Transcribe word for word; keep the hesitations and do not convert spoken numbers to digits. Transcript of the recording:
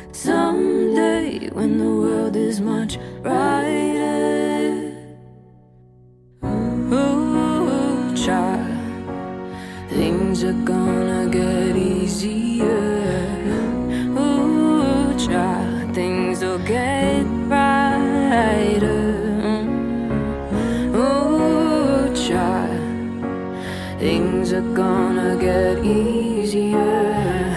Someday when the world is much brighter. Ooh, child, things are gonna get easier. Ooh, child, things will get brighter. Ooh, child, things are gonna get easier.